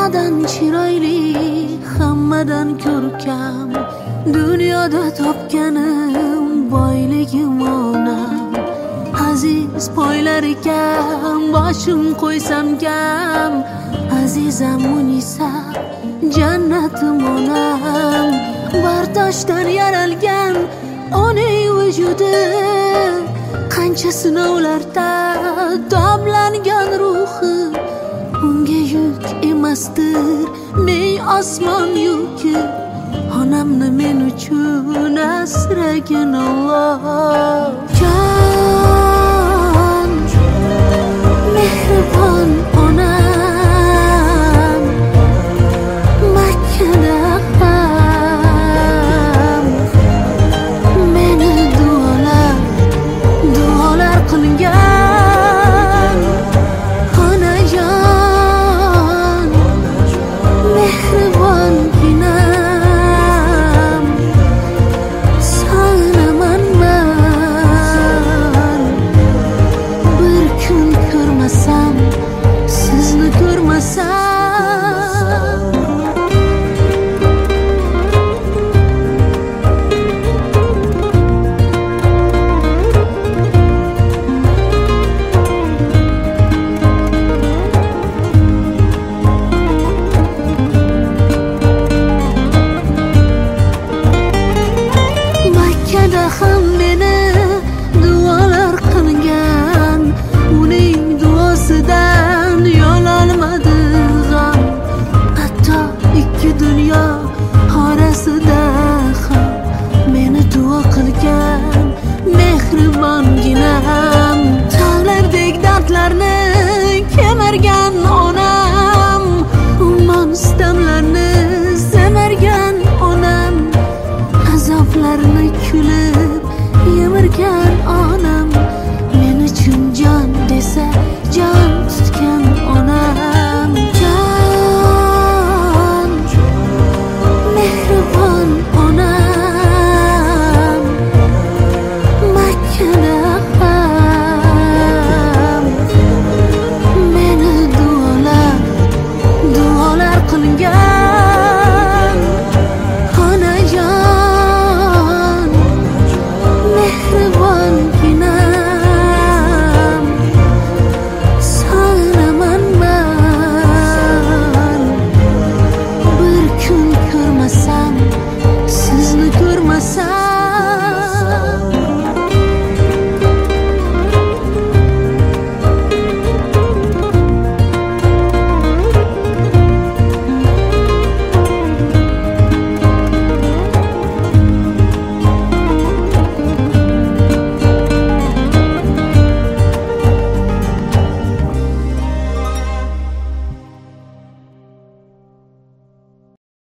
hammadan chiroyli, hammadan ko'rkam, dunyoda topganim boyligim onam. Aziz poylar ekan, boshim qo'ysam kam, azizam Munisa, jannatim onam. Bardoshdan yaralgan onang vujudi, qancha sinovlarda damlangan ruhi, unga yuk emasdir ming osmon yuki. Onamni men uchun asragin Alloh. Jon mehribon onam, Makkada ham meni duolar qilgan.